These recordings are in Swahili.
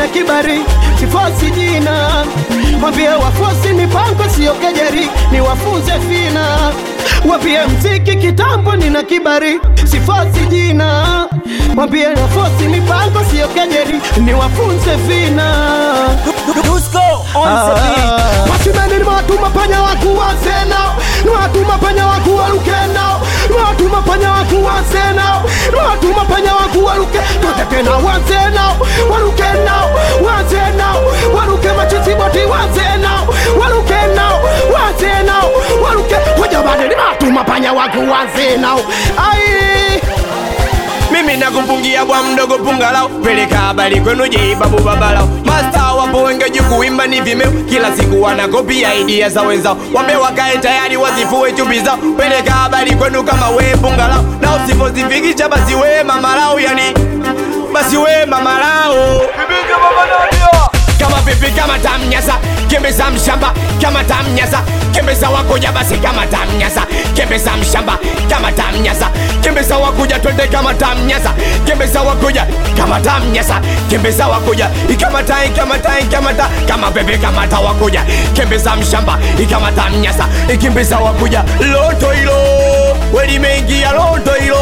nina kibari, sifosi jina. Mwambie wafosi mipango sio kejeri, ni wafunze fina. Wapie mziki kitambo nina kibari, sifosi jina. Mwambie wafosi mipango sio kejeri, ni wafunze fina. Dusko on the beat. Pasimeni ni watu mapanya waku wasenao, ni watu mapanya waku walukenao, ni watu mapanya waku wasenao, ni watu mapanya waku waluke. Tote tena wasenao, walukenao, wasenao, waluke machizi boti wasenao, walukenao, wasenao, waluke. Wajabane ni watu mapanya waku wasenao. Ai Mimi nakupungia bwa mdogo pungalao, peleka habari kwenu je babu babalao. Master wapo wengi juu kuimba ni vimeo, kila siku wanakopia idea za wenzao. Wambe wakae tayari wazifue chupi zao, peleka habari kwenu kama we pungalao. Na usipozifikisha basi we mamalao, yani basi we mamalao. Kama pipi kama tamnyasa, kembeza mshamba kama tamnyasa. Kembeza wakuja basi kama tamnyasa, kembeza mshamba kama tamnyasa. Kembeza wakuja twende kama tamnyasa, kembeza wakuja kama tamnyasa. Kembeza wakuja ikamata ikamata ikamata, kama pepe kama ta wakuja. Kembeza mshamba kama tamnyasa, ikembeza wakuja. Loto hilo weli mengi ya loto hilo.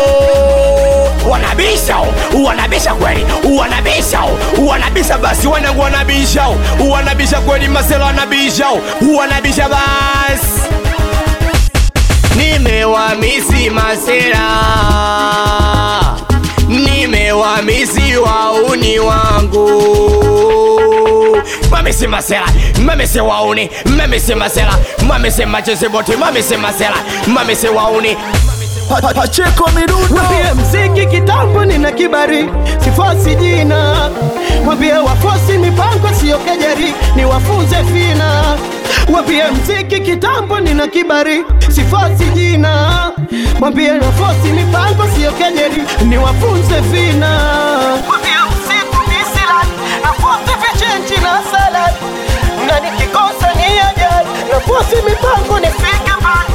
Wanabisha kweli, wanabisha basi wanangu wanabisha kweli masela wanabisha basi. Nimewamisi masela, nimewamisi wauni wangu. Mamisi masela, mamisi wauni, mamisi masela, mamisi macheze bote, mamisi masela, mamisi wauni. Pacheko mirundo. Mwambie mziki kitambo nina kibari, sifosi jina. Mwambie wafosi mipango sio kejeri, ni wafunze fina. Mwambie mziki kitambo nina kibari, sifosi jina. Mwambie wafosi mipango sio kejeri, ni wafunze fina. Mwambie usiku nisila, nafosi vichenchi na salad. Na nikikosa ni ajali, nafosi mipango nifike mbali.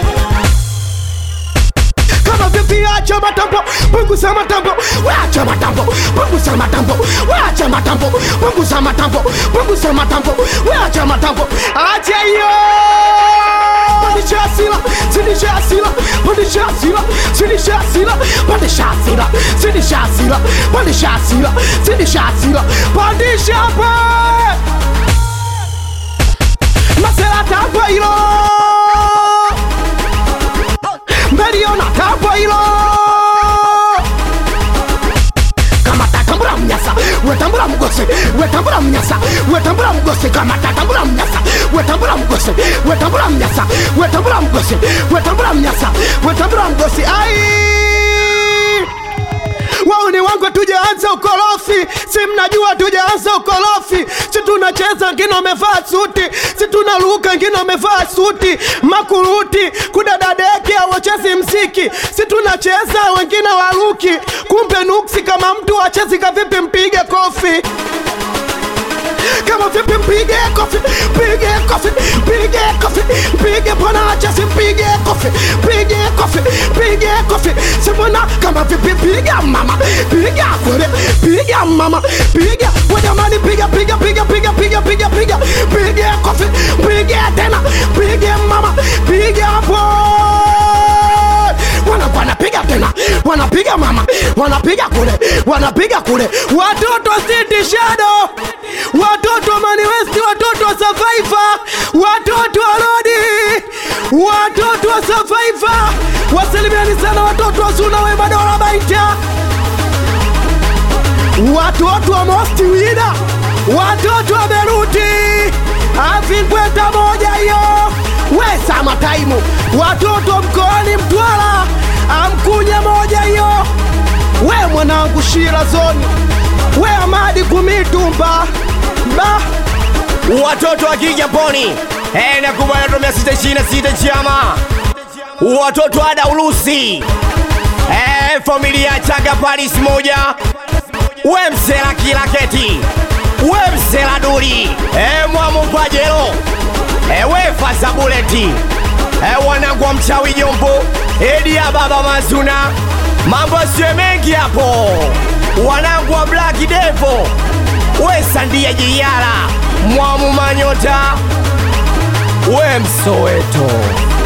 Kama vipi acha matambo, punguza matambo, acha matambo, punguza matambo, acha matambo, punguza matambo, punguza matambo, acha matambo, acha hiyo. Pandisha sila, sinisha sila, pandisha sila, sinisha sila, pandisha sila, sinisha sila, pandisha sila, sinisha sila, pandisha pa. Masela tambo hilo. Meriona tambo hilo. Kama tatambura mnyasa, wetambura mgose, wetambura mnyasa, wetambura mgose. Kama tatambura mnyasa, wetambura mgose, wetambura mnyasa, wetambura mgose, wetambura mnyasa, wetambura mgose. Ai wauni wangu tujaanza ukorofi, si mnajua tujaanza ukorofi. Si tunacheza wengine wamevaa suti, si tunaruka wengine wamevaa suti. Makuruti kudadadeki hawachezi mziki, si tunacheza wengine waruki. Kumbe nuksi kama mtu wachezi kavipi mpige kofi. Kama vipi mpige kofi, pige kofi, pige kofi, pige pona achasi mpige kofi, pige kofi, pige kofi. Simona kama vipi piga mama, piga kwele, piga mama, piga. Wajamani piga, piga, piga, piga, piga, piga, piga, pige kofi, pige tena, pige mama, piga hapo. Wanapiga tena, wanapiga mama, wanapiga kule, wanapiga kule. Watoto City Shadow, watoto Mani West, watoto Survivor, watoto Alodi, watoto Survivor. Wasalimiani sana watoto wa Zuna Wema Dola Baita, watoto wa Most Wida, watoto wa Beruti, Afinkweta moja yo. Wesa Mataimu, watoto mkoani Mtwara, Amkunya moja yo. We mwanangu Shira Zoni, we Amadi Kumitumba ba. Watoto wa Kijaponi, na kubaya tumia 626 chama. Watoto wa Daulusi, familia Chaga Paris moja. We msela Kilaketi, we msela Duri, Mwamu Pajero, we Fasa Buleti, wanangu wa Mchawi Jombo, Edia Baba Mazuna. Mambo sio mengi hapo, wanangu wa Black Devil, we Sandia Jiara, Mwamu Manyota, we Msoweto.